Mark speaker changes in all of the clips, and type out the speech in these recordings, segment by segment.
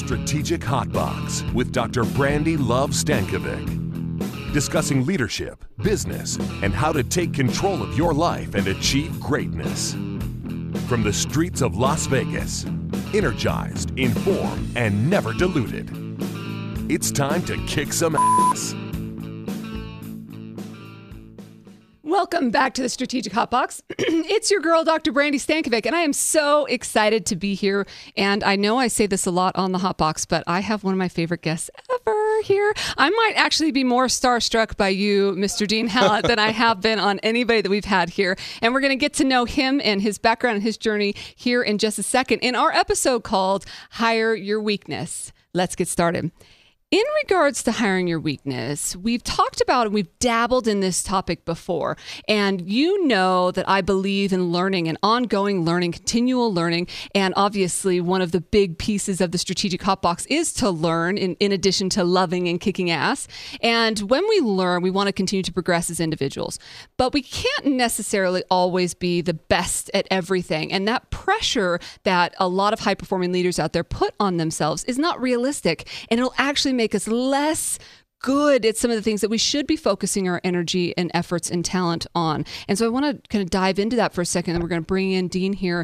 Speaker 1: Strategic Hotbox with Dr. Brandy Love Stankovic. Discussing leadership, business, and how to take control of your life and achieve greatness. From the streets of Las Vegas, energized, informed, and never diluted. It's time to kick some ass.
Speaker 2: Welcome back to the Strategic Hotbox. It's your girl, Dr. Brandy Stankovic, and I am so excited to be here. And I know I say this a lot on the Hotbox, but I have one of my favorite guests ever here. I might actually be more starstruck by you, Mr. Dean Hallett, than I have been on anybody that we've had here. And we're going to get to know him and his background and his journey here in just a second in our episode called Hire Your Weakness. Let's get started. In regards to hiring your weakness, we've talked about and we've dabbled in this topic before. And you know that I believe in learning and ongoing learning, continual learning. And obviously, one of the big pieces of the Strategic Hotbox is to learn in addition to loving and kicking ass. And when we learn, we want to continue to progress as individuals. But we can't necessarily always be the best at everything. And that pressure that a lot of high-performing leaders out there put on themselves is not realistic. And it'll actually make us less good at some of the things that we should be focusing our energy and efforts and talent on. And so I want to kind of dive into that for a second. And we're going to bring in Dean here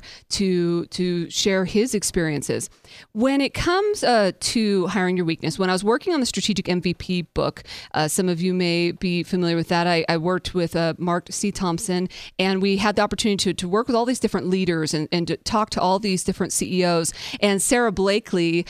Speaker 2: to share his experiences. When it comes to hiring your weakness, when I was working on the Strategic MVP book, some of you may be familiar with that. I worked with Mark C. Thompson, and we had the opportunity to work with all these different leaders and to talk to all these different CEOs. And Sarah Blakely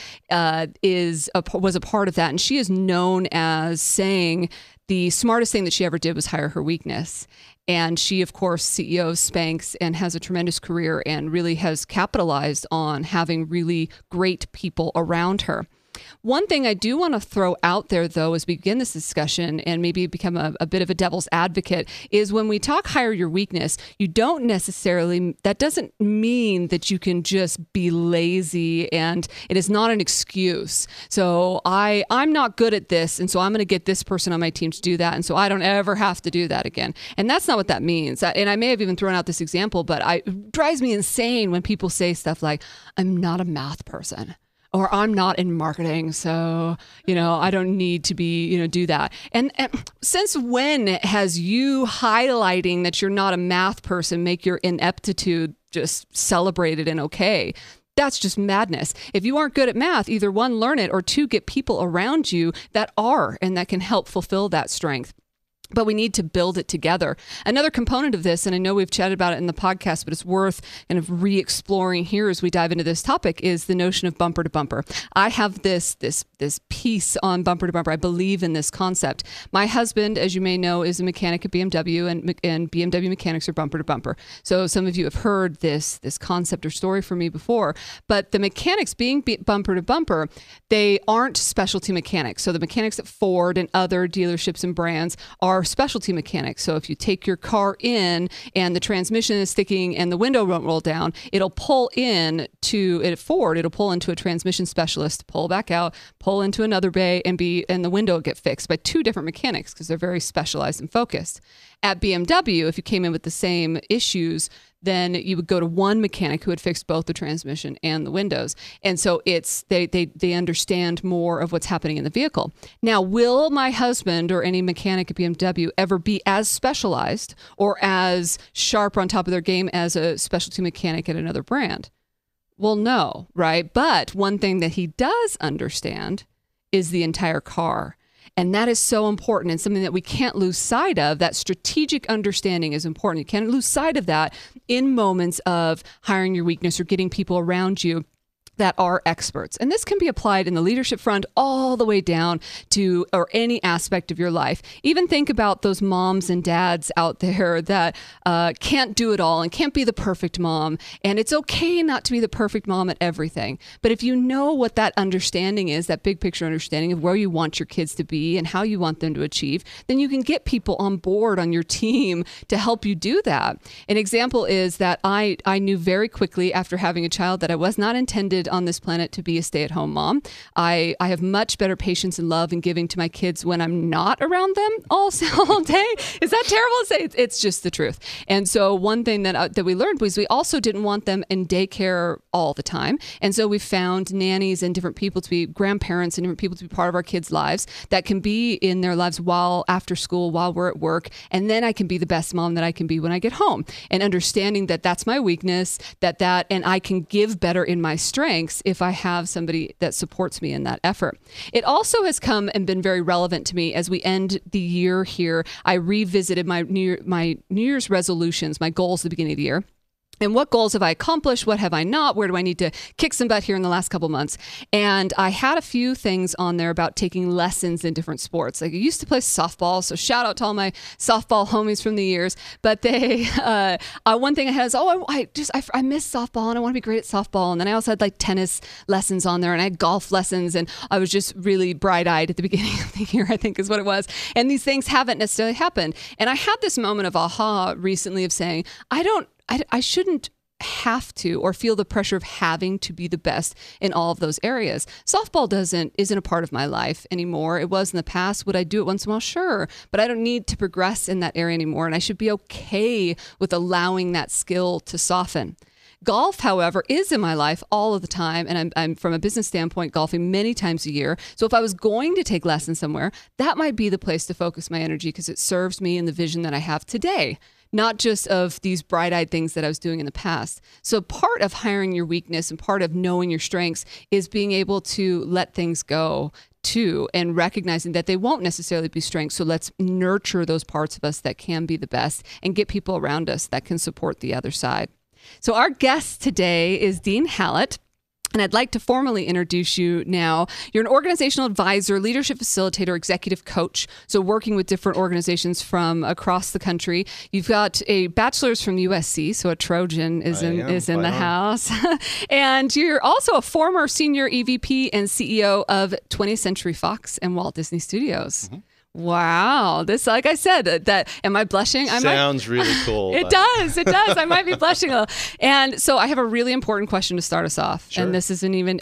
Speaker 2: was a part of that. And she is known as saying the smartest thing that she ever did was hire her weakness. And she, of course, CEO of Spanx and has a tremendous career and really has capitalized on having really great people around her. One thing I do want to throw out there, though, as we begin this discussion and maybe become a bit of a devil's advocate, is when we talk hire your weakness, you don't necessarily, that doesn't mean that you can just be lazy, and it is not an excuse. So I'm not good at this, and so I'm going to get this person on my team to do that, and so I don't ever have to do that again. And that's not what that means. And I may have even thrown out this example, but it drives me insane when people say stuff like, I'm not a math person. Or I'm not in marketing, so, I don't need to be, do that. And since when has you highlighting that you're not a math person make your ineptitude just celebrated and okay? That's just madness. If you aren't good at math, either one, learn it, or two, get people around you that are and that can help fulfill that strength. But we need to build it together. Another component of this, and I know we've chatted about it in the podcast, but it's worth kind of re-exploring here as we dive into this topic, is the notion of bumper to bumper. I have this piece on bumper to bumper. I believe in this concept. My husband, as you may know, is a mechanic at BMW, and BMW mechanics are bumper to bumper. So some of you have heard this concept or story from me before. But the mechanics being bumper to bumper, they aren't specialty mechanics. So the mechanics at Ford and other dealerships and brands are specialty mechanics. So if you take your car in and the transmission is sticking and the window won't roll down, it'll pull in to at Ford. It'll pull into a transmission specialist, pull back out, pull into another bay, and the window will get fixed by two different mechanics because they're very specialized and focused. At BMW, if you came in with the same issues, then you would go to one mechanic who had fixed both the transmission and the windows. And so they understand more of what's happening in the vehicle. Now, will my husband or any mechanic at BMW ever be as specialized or as sharp on top of their game as a specialty mechanic at another brand? Well, no, right? But one thing that he does understand is the entire car. And that is so important and something that we can't lose sight of. That strategic understanding is important. You can't lose sight of that in moments of hiring your weakness or getting people around you that are experts. And this can be applied in the leadership front all the way down to or any aspect of your life. Even think about those moms and dads out there that can't do it all and can't be the perfect mom. And it's okay not to be the perfect mom at everything. But if you know what that understanding is, that big picture understanding of where you want your kids to be and how you want them to achieve, then you can get people on board on your team to help you do that. An example is that I knew very quickly after having a child that I was not intended created on this planet to be a stay-at-home mom. I have much better patience and love and giving to my kids when I'm not around them all day. Is that terrible to say? It's just the truth. And so one thing that we learned was we also didn't want them in daycare all the time. And so we found nannies and different people to be grandparents and different people to be part of our kids' lives that can be in their lives while after school, while we're at work. And then I can be the best mom that I can be when I get home, and understanding that that's my weakness, and I can give better in my strengths if I have somebody that supports me in that effort. It also has come and been very relevant to me as we end the year here. I revisited my New Year's resolutions, my goals at the beginning of the year. And what goals have I accomplished? What have I not? Where do I need to kick some butt here in the last couple months? And I had a few things on there about taking lessons in different sports. Like I used to play softball, so shout out to all my softball homies from the years. But one thing I had is, I miss softball and I want to be great at softball. And then I also had like tennis lessons on there, and I had golf lessons, and I was just really bright-eyed at the beginning of the year, I think is what it was. And these things haven't necessarily happened. And I had this moment of aha recently of saying, I shouldn't have to or feel the pressure of having to be the best in all of those areas. Softball isn't a part of my life anymore. It was in the past. Would I do it once in a while? Sure. But I don't need to progress in that area anymore. And I should be okay with allowing that skill to soften. Golf, however, is in my life all of the time. And I'm from a business standpoint, golfing many times a year. So if I was going to take lessons somewhere, that might be the place to focus my energy because it serves me in the vision that I have today, not just of these bright-eyed things that I was doing in the past. So part of hiring your weakness and part of knowing your strengths is being able to let things go too, and recognizing that they won't necessarily be strengths. So let's nurture those parts of us that can be the best and get people around us that can support the other side. So our guest today is Dean Hallett. And I'd like to formally introduce you now. You're an organizational advisor, leadership facilitator, executive coach. So working with different organizations from across the country. You've got a bachelor's from USC, so a Trojan is in the house. And you're also a former senior EVP and CEO of 20th Century Fox and Walt Disney Studios. Mm-hmm. Wow. This, like I said, am I blushing?
Speaker 3: Sounds really cool.
Speaker 2: It does. I might be blushing a little. And so I have a really important question to start us off. Sure. And this isn't even,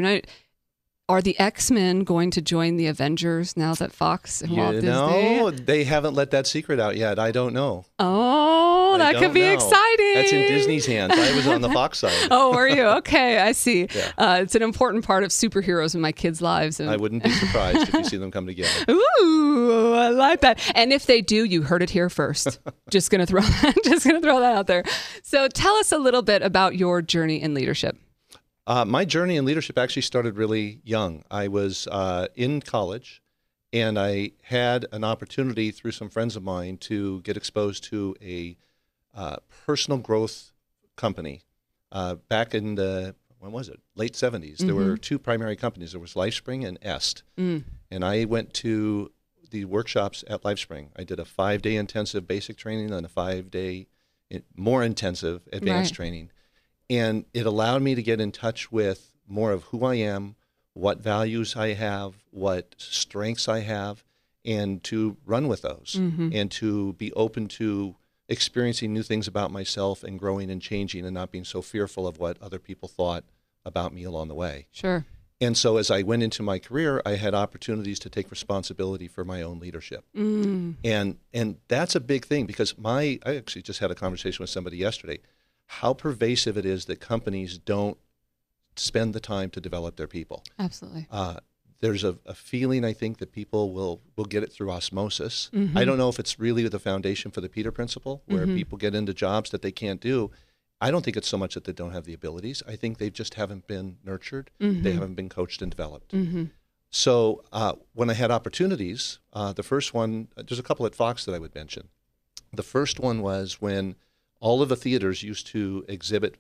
Speaker 2: are the X-Men going to join the Avengers now that Fox and Walt Disney?
Speaker 3: No, they haven't let that secret out yet. I don't know.
Speaker 2: Oh, that could be exciting.
Speaker 3: That's in Disney's hands. I was on the Fox side.
Speaker 2: Oh, were you? Okay, I see. Yeah. It's an important part of superheroes in my kids' lives. And I
Speaker 3: wouldn't be surprised if you see them come together.
Speaker 2: Ooh, I like that. And if they do, you heard it here first. Just gonna throw that out there. So tell us a little bit about your journey in leadership.
Speaker 3: My journey in leadership actually started really young. I was in college, and I had an opportunity through some friends of mine to get exposed to a personal growth company back in the, when was it, late 70s. Mm-hmm. There were two primary companies. There was LifeSpring and Est. Mm. And I went to the workshops at LifeSpring. I did a 5-day intensive basic training and a 5-day more intensive advanced training. And it allowed me to get in touch with more of who I am, what values I have, what strengths I have, and to run with those, mm-hmm. and to be open to experiencing new things about myself and growing and changing and not being so fearful of what other people thought about me along the way. Sure. And so as I went into my career, I had opportunities to take responsibility for my own leadership. Mm. And that's a big thing because I actually just had a conversation with somebody yesterday. How pervasive it is that companies don't spend the time to develop their people. Absolutely. There's a feeling, I think, that people will get it through osmosis. Mm-hmm. I don't know if it's really the foundation for the Peter Principle, where mm-hmm. people get into jobs that they can't do. I don't think it's so much that they don't have the abilities. I think they just haven't been nurtured. Mm-hmm. They haven't been coached and developed. Mm-hmm. So when I had opportunities, the first one, there's a couple at Fox that I would mention. The first one was when all of the theaters used to exhibit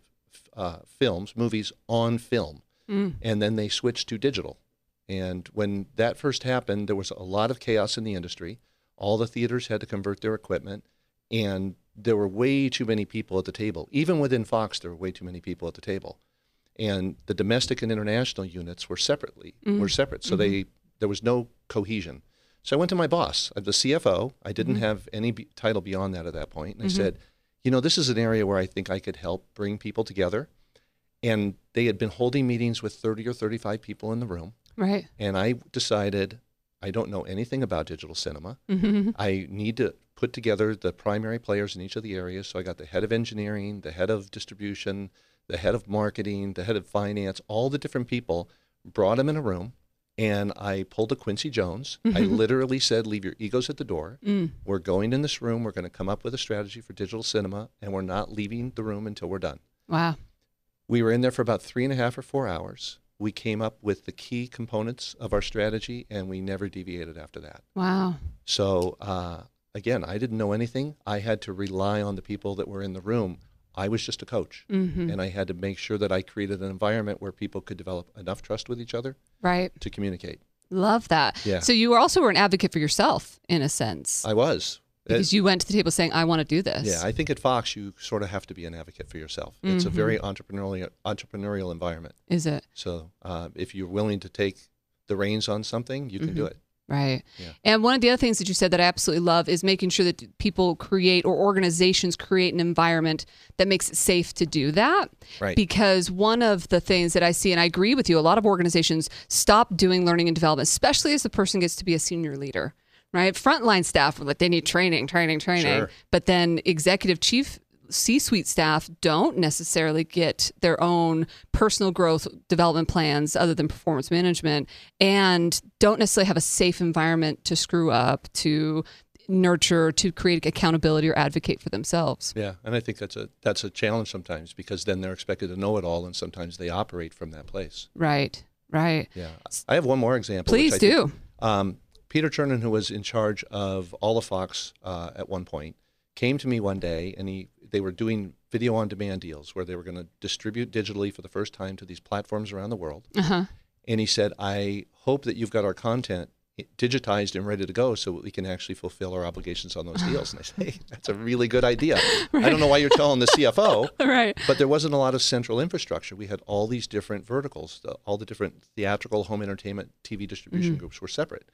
Speaker 3: movies on film, and then they switched to digital. And when that first happened, there was a lot of chaos in the industry. All the theaters had to convert their equipment, and there were way too many people at the table. Even within Fox, there were way too many people at the table. And the domestic and international units were separate. So mm-hmm. There was no cohesion. So I went to my boss, the CFO. I didn't mm-hmm. have any title beyond that at that point. And mm-hmm. I said, this is an area where I think I could help bring people together. And they had been holding meetings with 30 or 35 people in the room.
Speaker 2: Right.
Speaker 3: And I decided I don't know anything about digital cinema.
Speaker 2: Mm-hmm.
Speaker 3: I need to put together the primary players in each of the areas. So I got the head of engineering, the head of distribution, the head of marketing, the head of finance, all the different people, brought them in a room. And I pulled a Quincy Jones. I literally said, leave your egos at the door. We're going in this room. We're going to come up with a strategy for digital cinema, and we're not leaving the room until we're done.
Speaker 2: Wow.
Speaker 3: We were in there for about 3.5 or 4 hours. We came up with the key components of our strategy, and we never deviated after that.
Speaker 2: Wow.
Speaker 3: So, again, I didn't know anything. I had to rely on the people that were in the room. I was just a coach, and I had to make sure that I created an environment where people could develop enough trust with each other to communicate.
Speaker 2: Love that.
Speaker 3: Yeah.
Speaker 2: So you also were an advocate for yourself, in a sense.
Speaker 3: I was.
Speaker 2: Because you went to the table saying, I want to do this.
Speaker 3: Yeah, I think at Fox, you sort of have to be an advocate for yourself. It's a very entrepreneurial environment.
Speaker 2: Is it?
Speaker 3: So if you're willing to take the reins on something, you can do it.
Speaker 2: Right.
Speaker 3: Yeah.
Speaker 2: And one of the other things that you said that I absolutely love is making sure that people create, or organizations create, an environment that makes it safe to do that.
Speaker 3: Right.
Speaker 2: Because one of the things that I see, and I agree with you, a lot of organizations stop doing learning and development, especially as the person gets to be a senior leader, right? Frontline staff, like they need training.
Speaker 3: Sure.
Speaker 2: But then executive chief C-suite staff don't necessarily get their own personal growth development plans other than performance management, and don't necessarily have a safe environment to screw up, to nurture, to create accountability or advocate for themselves.
Speaker 3: Yeah, and I think that's a challenge sometimes, because then they're expected to know it all, and sometimes they operate from that place.
Speaker 2: Right.
Speaker 3: Yeah. I have one more example.
Speaker 2: Please do.
Speaker 3: Peter Chernin, who was in charge of all of Fox at one point, came to me one day, and they were doing video on demand deals where they were going to distribute digitally for the first time to these platforms around the world. And he said, I hope that you've got our content digitized and ready to go so we can actually fulfill our obligations on those deals. And I say, hey, that's a really good idea. Right. I don't know why you're telling the CFO,
Speaker 2: right?
Speaker 3: But there wasn't a lot of central infrastructure. We had all these different verticals. All the different theatrical, home entertainment, TV distribution groups were separate.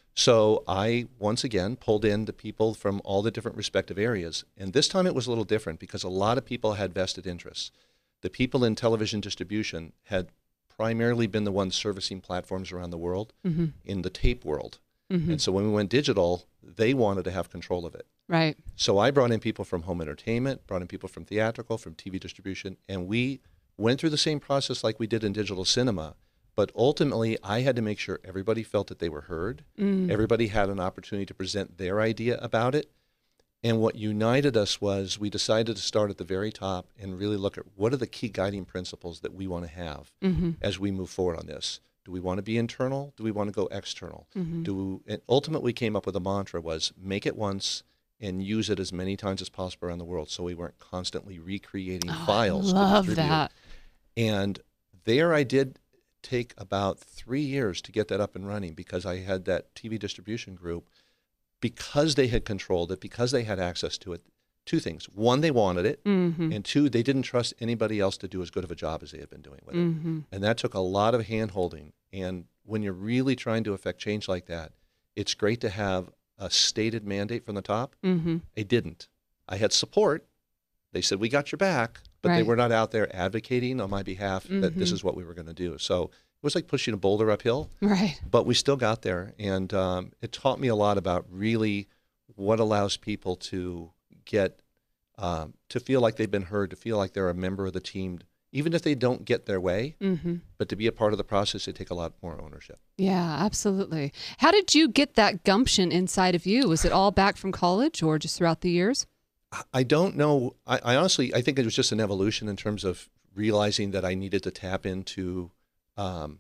Speaker 3: So I, once again, pulled in the people from all the different respective areas. And this time it was a little different because a lot of people had vested interests. The people in television distribution had primarily been the ones servicing platforms around the world in the tape world. And so when we went digital, they wanted to have control of it.
Speaker 2: Right.
Speaker 3: So I brought in people from home entertainment, brought in people from theatrical, from TV distribution, and we went through the same process like we did in digital cinema. But ultimately, I had to make sure everybody felt that they were heard. Everybody had an opportunity to present their idea about it. And what united us was we decided to start at the very top and really look at what are the key guiding principles that we want to have as we move forward on this. Do we want to be internal? Do we want to go external? And ultimately, we came up with a mantra was make it once and use it as many times as possible around the world, so we weren't constantly recreating files.
Speaker 2: I love that.
Speaker 3: And there I did take about 3 years to get that up and running because I had that TV distribution group, because they had controlled it, because they had access to it. Two things. One, they wanted it. And two, they didn't trust anybody else to do as good of a job as they had been doing with it. And that took a lot of hand-holding. And when you're really trying to affect change like that, it's great to have a stated mandate from the top. I didn't. I had support. They said, we got your back. But they were not out there advocating on my behalf that this is what we were going to do. So it was like pushing a boulder uphill.
Speaker 2: Right.
Speaker 3: But we still got there. And it taught me a lot about really what allows people to get, to feel like they've been heard, to feel like they're a member of the team, even if they don't get their way. But to be a part of the process, they take a lot more ownership.
Speaker 2: Yeah, absolutely. How did you get that gumption inside of you? Was it all back from college or just throughout the years?
Speaker 3: I don't know. I honestly, I think it was just an evolution in terms of realizing that I needed to tap into how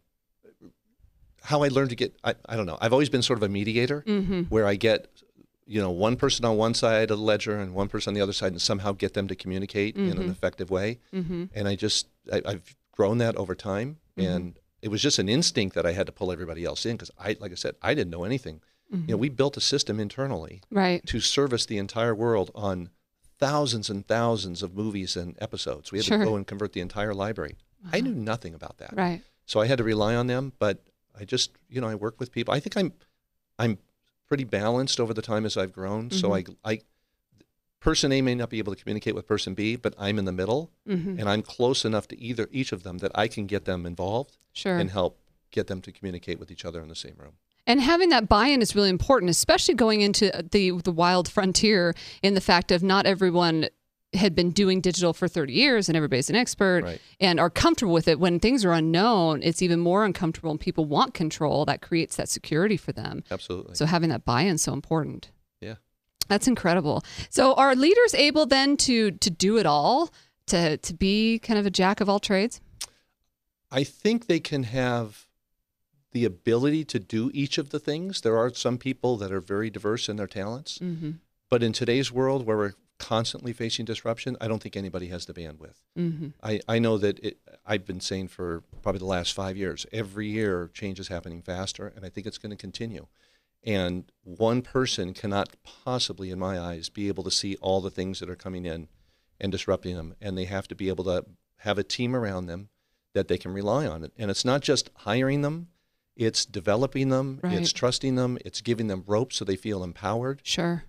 Speaker 3: I learned to get, I don't know. I've always been sort of a mediator where I get, one person on one side of the ledger and one person on the other side and somehow get them to communicate in an effective way. And I've grown that over time. And it was just an instinct that I had to pull everybody else in because like I said, I didn't know anything. We built a system internally to service the entire world on thousands and thousands of movies and episodes. We had to go and convert the entire library. I knew nothing about that.
Speaker 2: Right.
Speaker 3: So I had to rely on them, but I just, I work with people. I think I'm pretty balanced over the time as I've grown. So person A may not be able to communicate with person B, but I'm in the middle, and I'm close enough to each of them that I can get them involved
Speaker 2: Sure.
Speaker 3: and help get them to communicate with each other in the same room.
Speaker 2: And having that buy-in is really important, especially going into the wild frontier in the fact of not everyone had been doing digital for 30 years and everybody's an expert
Speaker 3: Right.
Speaker 2: and are comfortable with it. When things are unknown, it's even more uncomfortable and people want control. That creates that security for them.
Speaker 3: Absolutely.
Speaker 2: So having that buy-in is so important.
Speaker 3: Yeah.
Speaker 2: That's incredible. So are leaders able then to do it all, to be kind of a jack of all trades?
Speaker 3: I think they can have the ability to do each of the things. There are some people that are very diverse in their talents, but in today's world where we're constantly facing disruption, I don't think anybody has the bandwidth. I know that I've been saying for probably the last 5 years, every year change is happening faster, and I think it's going to continue. And one person cannot possibly, in my eyes, be able to see all the things that are coming in and disrupting them, and they have to be able to have a team around them that they can rely on. And it's not just hiring them, it's developing them,
Speaker 2: Right.
Speaker 3: it's trusting them, it's giving them ropes so they feel empowered.
Speaker 2: Sure.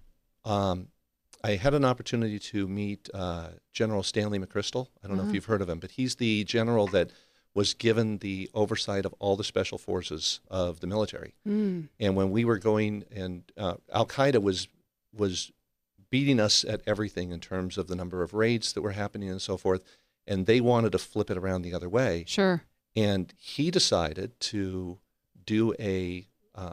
Speaker 3: I had an opportunity to meet General Stanley McChrystal. I don't know if you've heard of him, but he's the general that was given the oversight of all the special forces of the military. And when we were going, and Al-Qaeda was beating us at everything in terms of the number of raids that were happening and so forth, and they wanted to flip it around the other way.
Speaker 2: Sure.
Speaker 3: And he decided to do a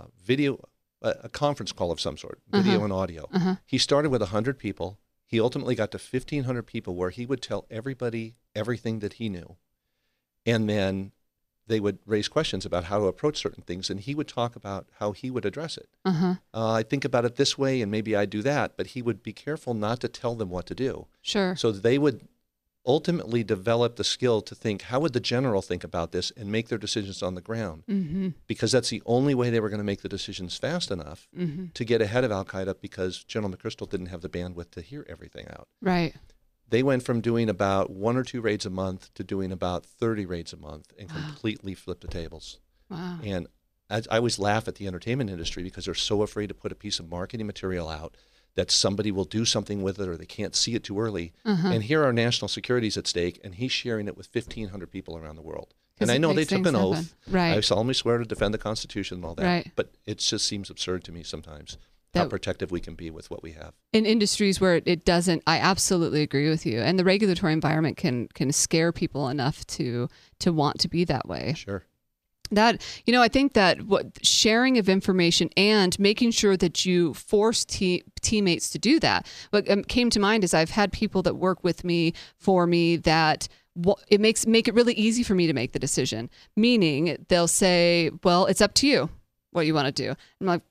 Speaker 3: a conference call of some sort, video and audio. He started with 100 people. He ultimately got to 1,500 people where he would tell everybody everything that he knew. And then they would raise questions about how to approach certain things, and he would talk about how he would address it. I think about it this way, and maybe I do that, but he would be careful not to tell them what to do.
Speaker 2: Sure.
Speaker 3: So they would ultimately develop the skill to think, how would the general think about this, and make their decisions on the ground? Because that's the only way they were going to make the decisions fast enough to get ahead of Al-Qaeda, because General McChrystal didn't have the bandwidth to hear everything out.
Speaker 2: Right.
Speaker 3: They went from doing about 1 or 2 raids a month to doing about 30 raids a month, and completely flipped the tables.
Speaker 2: Wow.
Speaker 3: And I always laugh at the entertainment industry because they're so afraid to put a piece of marketing material out that somebody will do something with it, or they can't see it too early. And here our national security is at stake, and he's sharing it with 1,500 people around the world. And I know they took an oath.
Speaker 2: Right.
Speaker 3: I solemnly swear to defend the Constitution and all that.
Speaker 2: Right.
Speaker 3: But it just seems absurd to me sometimes how protective we can be with what we have.
Speaker 2: In industries where it doesn't, I absolutely agree with you. And the regulatory environment can scare people enough to want to be that way.
Speaker 3: Sure.
Speaker 2: That, I think that sharing of information and making sure that you force teammates to do that. What came to mind is I've had people that work with me, for me, that make it really easy for me to make the decision. Meaning they'll say, well, it's up to you what you want to do. I'm like,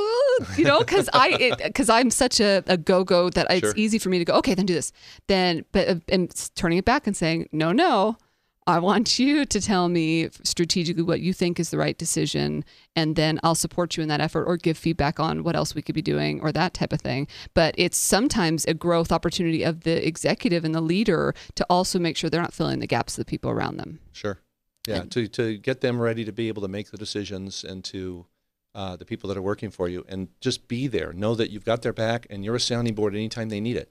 Speaker 2: because I'm such a go-go that it's easy for me to go, okay, then do this. But turning it back and saying, no, I want you to tell me strategically what you think is the right decision, and then I'll support you in that effort or give feedback on what else we could be doing or that type of thing. But it's sometimes a growth opportunity of the executive and the leader to also make sure they're not filling the gaps of the people around them.
Speaker 3: Sure. Yeah, to get them ready to be able to make the decisions, and to the people that are working for you, and just be there. Know that you've got their back, and you're a sounding board anytime they need it.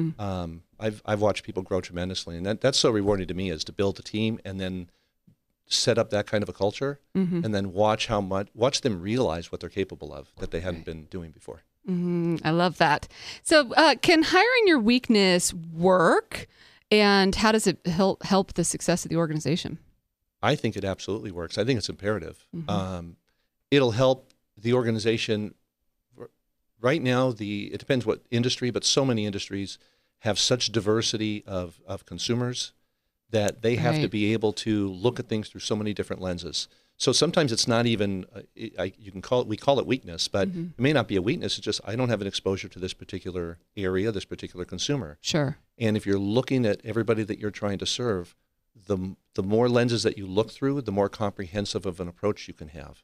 Speaker 3: I've watched people grow tremendously, and that's so rewarding to me, is to build a team and then set up that kind of a culture, and then watch them realize what they're capable of that they hadn't been doing before.
Speaker 2: I love that. So can hiring your weakness work, and how does it help the success of the organization?
Speaker 3: I think it absolutely works. I think it's imperative. It'll help the organization. Right now, it depends what industry, but so many industries have such diversity of consumers that they have to be able to look at things through so many different lenses. So sometimes it's not even, we call it weakness, but it may not be a weakness. It's just, I don't have an exposure to this particular area, this particular consumer.
Speaker 2: Sure.
Speaker 3: And if you're looking at everybody that you're trying to serve, the more lenses that you look through, the more comprehensive of an approach you can have.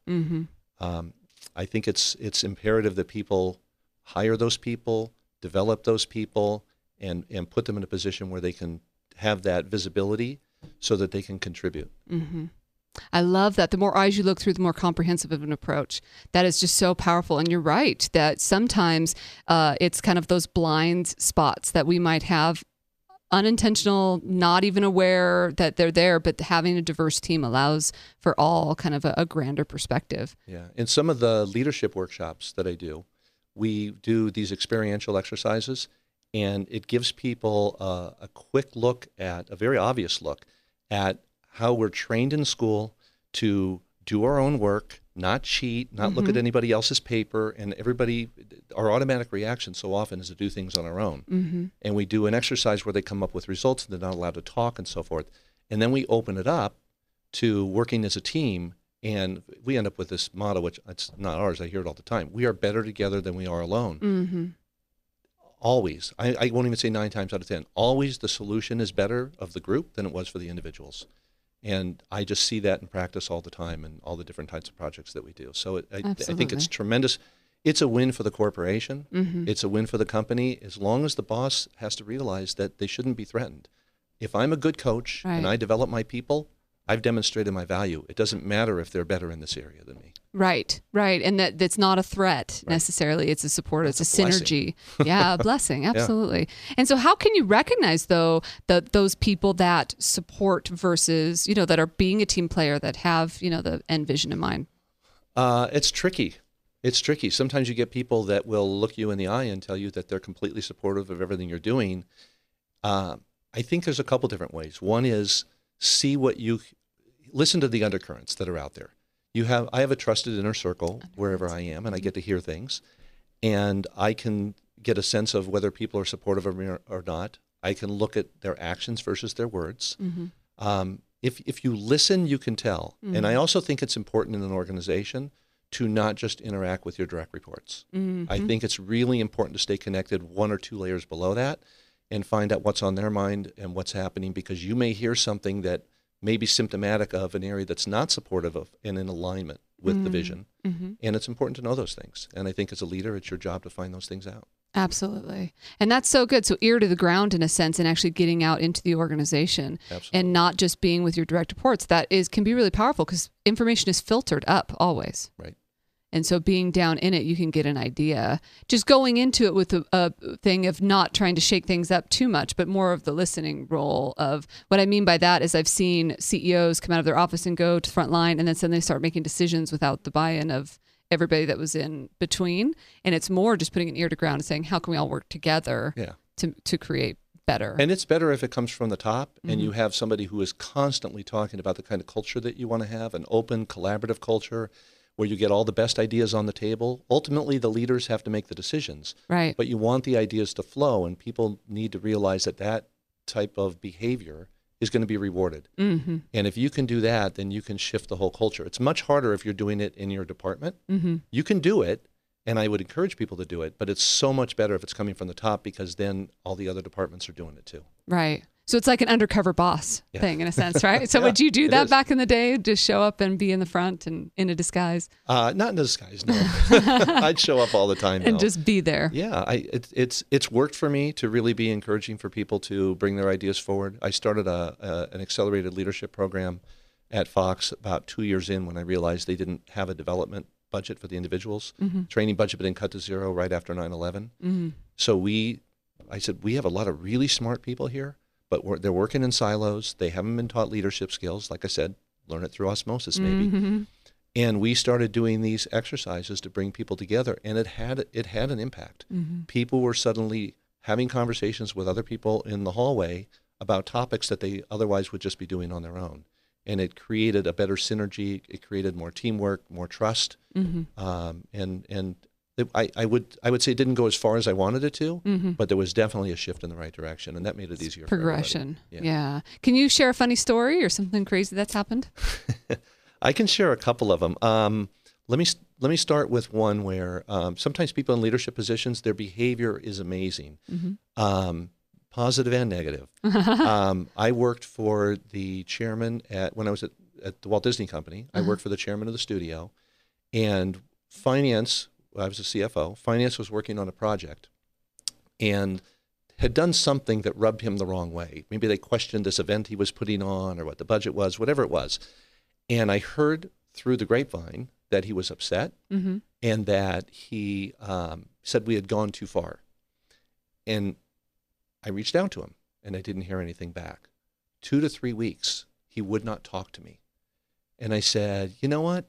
Speaker 3: I think it's imperative that people hire those people, develop those people, and put them in a position where they can have that visibility so that they can contribute.
Speaker 2: I love that. The more eyes you look through, the more comprehensive of an approach. That is just so powerful. And you're right that sometimes it's kind of those blind spots that we might have, unintentional, not even aware that they're there, but having a diverse team allows for all kind of a grander perspective.
Speaker 3: Yeah. In some of the leadership workshops that I do, we do these experiential exercises, and it gives people a quick look at, a very obvious look at how we're trained in school to do our own work, not cheat, not look at anybody else's paper, and our automatic reaction so often is to do things on our own. And we do an exercise where they come up with results and they're not allowed to talk and so forth. And then we open it up to working as a team, and we end up with this motto, which it's not ours, I hear it all the time: we are better together than we are alone. Always. I won't even say 9 times out of 10. Always the solution is better of the group than it was for the individuals. And I just see that in practice all the time in all the different types of projects that we do. So I think it's tremendous. It's a win for the corporation. It's a win for the company, as long as the boss has to realize that they shouldn't be threatened. If I'm a good coach and I develop my people, I've demonstrated my value. It doesn't matter if they're better in this area than me.
Speaker 2: Right. And that's not a threat necessarily. It's a support. It's a synergy. Yeah, a blessing. Absolutely. Yeah. And so how can you recognize, though, those people that support versus, that are being a team player, that have, the end vision in mind?
Speaker 3: It's tricky. It's tricky. Sometimes you get people that will look you in the eye and tell you that they're completely supportive of everything you're doing. I think there's a couple different ways. One is listen to the undercurrents that are out there. I have a trusted inner circle wherever I am, and I get to hear things, and I can get a sense of whether people are supportive of me or not. I can look at their actions versus their words. If you listen, you can tell. And I also think it's important in an organization to not just interact with your direct reports. I think it's really important to stay connected 1 or 2 layers below that and find out what's on their mind and what's happening, because you may hear something that may be symptomatic of an area that's not supportive of and in alignment with the vision. And it's important to know those things. And I think as a leader, it's your job to find those things out.
Speaker 2: Absolutely. And that's so good. So ear to the ground in a sense, and actually getting out into the organization.
Speaker 3: Absolutely.
Speaker 2: And not just being with your direct reports. Can be really powerful, because information is filtered up always.
Speaker 3: Right.
Speaker 2: And so being down in it, you can get an idea. Just going into it with a thing of not trying to shake things up too much, but more of the listening role of what I mean by that is I've seen CEOs come out of their office and go to the front line, and then suddenly start making decisions without the buy-in of everybody that was in between. And it's more just putting an ear to ground and saying, how can we all work together to create better?
Speaker 3: And it's better if it comes from the top and you have somebody who is constantly talking about the kind of culture that you want to have, an open, collaborative culture, where you get all the best ideas on the table. Ultimately, the leaders have to make the decisions.
Speaker 2: Right.
Speaker 3: But you want the ideas to flow, and people need to realize that type of behavior is going to be rewarded. And if you can do that, then you can shift the whole culture. It's much harder if you're doing it in your department. You can do it, and I would encourage people to do it, but it's so much better if it's coming from the top, because then all the other departments are doing it too.
Speaker 2: Right. So it's like an undercover boss thing in a sense, right? So would you do that back in the day? Just show up and be in the front and in a disguise?
Speaker 3: Not in a disguise, no. I'd show up all the time now.
Speaker 2: And just be there.
Speaker 3: Yeah, it's worked for me to really be encouraging for people to bring their ideas forward. I started an accelerated leadership program at Fox about 2 years in, when I realized they didn't have a development budget for the individuals. Training budget had been cut to zero right after 9/11. So I said, we have a lot of really smart people here, but they're working in silos. They haven't been taught leadership skills. Like I said, learn it through osmosis maybe. And we started doing these exercises to bring people together, and it had an impact. People were suddenly having conversations with other people in the hallway about topics that they otherwise would just be doing on their own. And it created a better synergy. It created more teamwork, more trust. I would say it didn't go as far as I wanted it to, but there was definitely a shift in the right direction, and that made it easier.
Speaker 2: Progression.
Speaker 3: For everybody.
Speaker 2: Yeah. Can you share a funny story or something crazy that's happened?
Speaker 3: I can share a couple of them. Let me start with one where sometimes people in leadership positions, their behavior is amazing, positive and negative. I worked for the chairman when I was at the Walt Disney Company. I worked for the chairman of the studio, and finance. I was a CFO. Finance was working on a project and had done something that rubbed him the wrong way. Maybe they questioned this event he was putting on, or what the budget was, whatever it was. And I heard through the grapevine that he was upset
Speaker 2: Mm-hmm.
Speaker 3: and that he said we had gone too far. And I reached out to him and I didn't hear anything back. 2 to 3 weeks, he would not talk to me. And I said, you know what?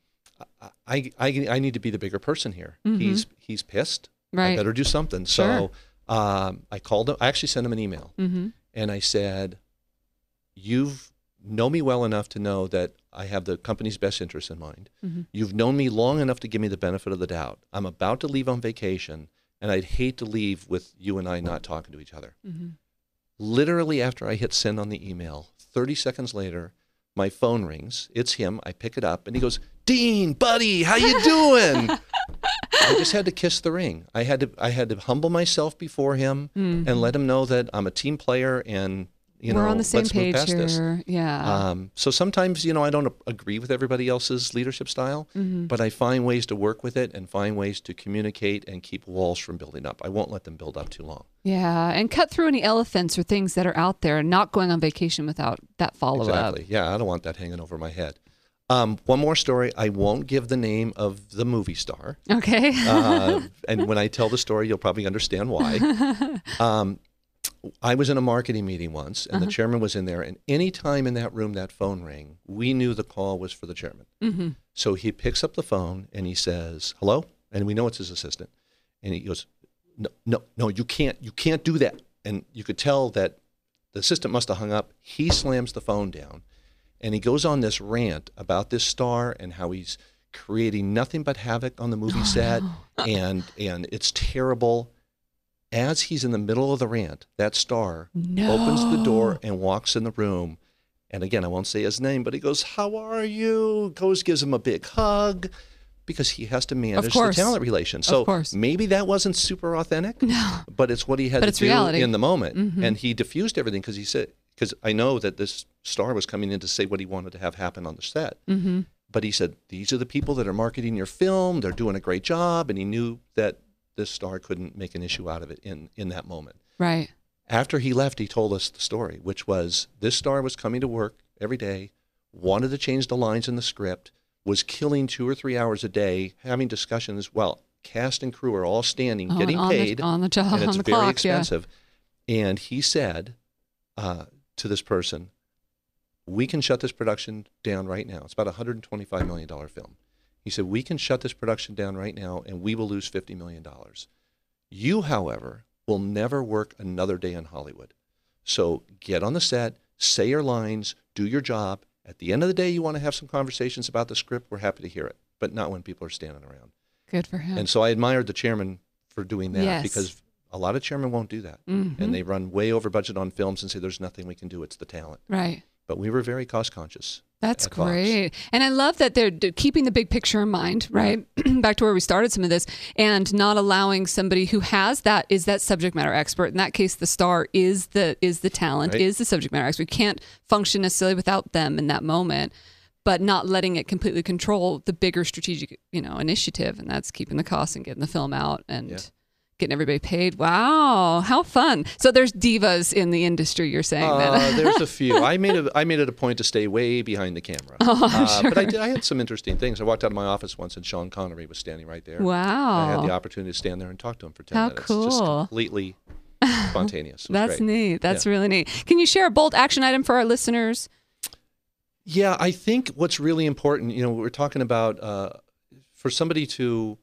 Speaker 3: I need to be the bigger person here.
Speaker 2: Mm-hmm.
Speaker 3: He's pissed.
Speaker 2: Right.
Speaker 3: I better do something.
Speaker 2: Sure.
Speaker 3: So I called him. I actually sent him an email.
Speaker 2: Mm-hmm.
Speaker 3: And I said, you've known me well enough to know that I have the company's best interest in mind.
Speaker 2: Mm-hmm.
Speaker 3: You've known me long enough to give me the benefit of the doubt. I'm about to leave on vacation, and I'd hate to leave with you and I not talking to each other.
Speaker 2: Mm-hmm.
Speaker 3: Literally after I hit send on the email, 30 seconds later, my phone rings. It's him. I pick it up, and he goes, Dean, buddy, how you doing? I just had to kiss the ring. I had to humble myself before him and let him know that I'm a team player and
Speaker 2: we're on the same
Speaker 3: let's move
Speaker 2: page
Speaker 3: past
Speaker 2: here.
Speaker 3: this.
Speaker 2: Yeah.
Speaker 3: So sometimes, I don't agree with everybody else's leadership style, but I find ways to work with it and find ways to communicate and keep walls from building up. I won't let them build up too long.
Speaker 2: Yeah, and cut through any elephants or things that are out there and not going on vacation without that follow-up.
Speaker 3: Exactly. Yeah, I don't want that hanging over my head. One more story. I won't give the name of the movie star.
Speaker 2: Okay.
Speaker 3: And when I tell the story, you'll probably understand why. I was in a marketing meeting once, and the chairman was in there, and any time in that room that phone rang, we knew the call was for the chairman.
Speaker 2: Mm-hmm.
Speaker 3: So he picks up the phone, and he says, hello? And we know it's his assistant. And he goes, no, you can't do that. And you could tell that the assistant must have hung up. He slams the phone down, and he goes on this rant about this star and how he's creating nothing but havoc on the movie set, and it's terrible. As he's in the middle of the rant, that star opens the door and walks in the room. And again, I won't say his name, but he goes, how are you? Gives him a big hug because he has to manage the talent relations. So maybe that wasn't super authentic, but it's what he had to do reality. In the moment. Mm-hmm. And he diffused everything because I know that this star was coming in to say what he wanted to have happen on the set.
Speaker 2: Mm-hmm.
Speaker 3: But he said, these are the people that are marketing your film. They're doing a great job. And he knew that this star couldn't make an issue out of it in that moment.
Speaker 2: Right.
Speaker 3: After he left, he told us the story, which was this star was coming to work every day, wanted to change the lines in the script, was killing 2 or 3 hours a day, having discussions while cast and crew are all standing, getting paid.
Speaker 2: On the job,
Speaker 3: and it's
Speaker 2: on the
Speaker 3: very
Speaker 2: clock,
Speaker 3: expensive. Yeah. And he said to this person, we can shut this production down right now. It's about a $125 million film. He said, we can shut this production down right now and we will lose $50 million. You, however, will never work another day in Hollywood. So get on the set, say your lines, do your job. At the end of the day, you want to have some conversations about the script, we're happy to hear it, but not when people are standing around.
Speaker 2: Good for him.
Speaker 3: And so I admired the chairman for doing that because a lot of chairmen won't do that. Mm-hmm. And they run way over budget on films and say there's nothing we can do, it's the talent.
Speaker 2: Right.
Speaker 3: But we were very cost conscious.
Speaker 2: That's great. And I love that they're keeping the big picture in mind, right? Back to where we started some of this, and not allowing somebody who is that subject matter expert. In that case, the star is the talent, right. Is the subject matter expert. We can't function necessarily without them in that moment, but not letting it completely control the bigger strategic, initiative. And that's keeping the costs and getting the film out and getting everybody paid. Wow, how fun! So there's divas in the industry. You're saying that
Speaker 3: there's a few. I made it a point to stay way behind the camera.
Speaker 2: Sure.
Speaker 3: But I had some interesting things. I walked out of my office once and Sean Connery was standing right there.
Speaker 2: Wow!
Speaker 3: I had the opportunity to stand there and talk to him for 10 minutes.
Speaker 2: How cool!
Speaker 3: Just completely spontaneous.
Speaker 2: That's
Speaker 3: great.
Speaker 2: Neat. That's really neat. Can you share a bold action item for our listeners?
Speaker 3: Yeah, I think what's really important. We're talking about for somebody to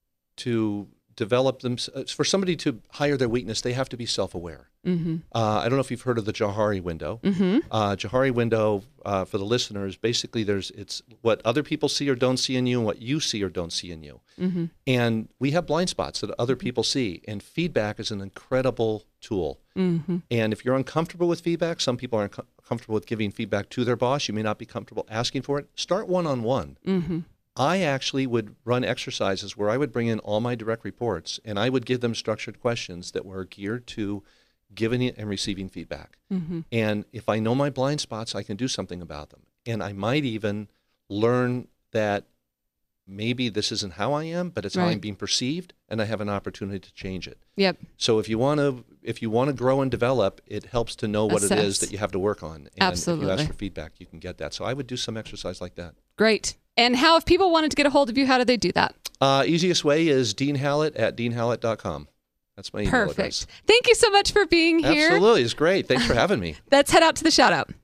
Speaker 3: develop them, for somebody to hire their weakness, they have to be self-aware.
Speaker 2: Mm-hmm.
Speaker 3: I don't know if you've heard of the Johari window.
Speaker 2: Mm-hmm.
Speaker 3: Johari window, for the listeners, basically it's what other people see or don't see in you and what you see or don't see in you.
Speaker 2: Mm-hmm.
Speaker 3: And we have blind spots that other people see, and feedback is an incredible tool.
Speaker 2: Mm-hmm.
Speaker 3: And if you're uncomfortable with feedback, some people aren't comfortable with giving feedback to their boss. You may not be comfortable asking for it. Start one-on-one.
Speaker 2: Mm-hmm.
Speaker 3: I actually would run exercises where I would bring in all my direct reports and I would give them structured questions that were geared to giving and receiving feedback.
Speaker 2: Mm-hmm.
Speaker 3: And if I know my blind spots, I can do something about them. And I might even learn that maybe this isn't how I am, but it's how I'm being perceived, and I have an opportunity to change it.
Speaker 2: Yep.
Speaker 3: So if you want to grow and develop, it helps to know what it is that you have to work on. And
Speaker 2: Absolutely.
Speaker 3: if you ask for feedback, you can get that. So I would do some exercise like that.
Speaker 2: Great. And how, if people wanted to get a hold of you, how do they do that?
Speaker 3: Easiest way is Dean Hallett at deanhallett.com. That's my email address.
Speaker 2: Thank you so much for being here.
Speaker 3: Absolutely. It's great. Thanks for having me.
Speaker 2: Let's head out to the shout out.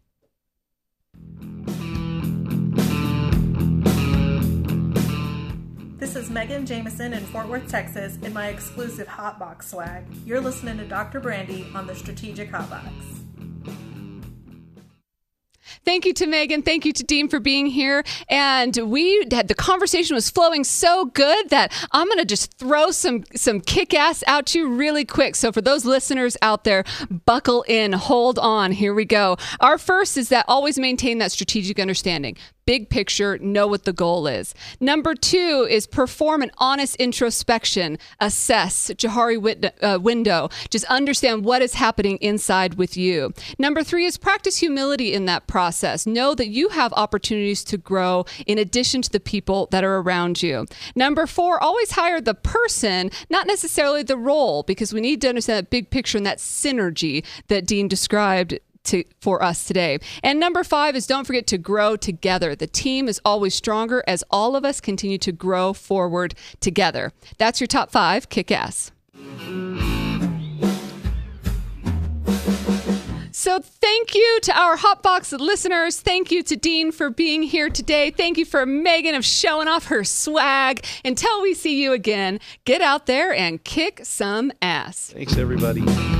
Speaker 4: This is Megan Jameson in Fort Worth, Texas, in my exclusive Hotbox swag. You're listening to Dr. Brandy on the Strategic Hotbox.
Speaker 2: Thank you to Megan. Thank you to Dean for being here. And the conversation was flowing so good that I'm going to just throw some kick-ass out to you really quick. So for those listeners out there, buckle in, hold on. Here we go. Our first is that always maintain that strategic understanding. Big picture, know what the goal is. Number 2 is perform an honest introspection, assess, Johari window, just understand what is happening inside with you. Number 3 is practice humility in that process. Know that you have opportunities to grow in addition to the people that are around you. Number 4, always hire the person, not necessarily the role, because we need to understand that big picture and that synergy that Dean described for us today. And number 5 is don't forget to grow together. The team is always stronger as all of us continue to grow forward together. That's your top 5 kick-ass. So thank you to our Hotbox listeners. Thank you to Dean for being here today. Thank you for Megan of showing off her swag. Until we see you again, get out there and kick some ass.
Speaker 3: Thanks, everybody.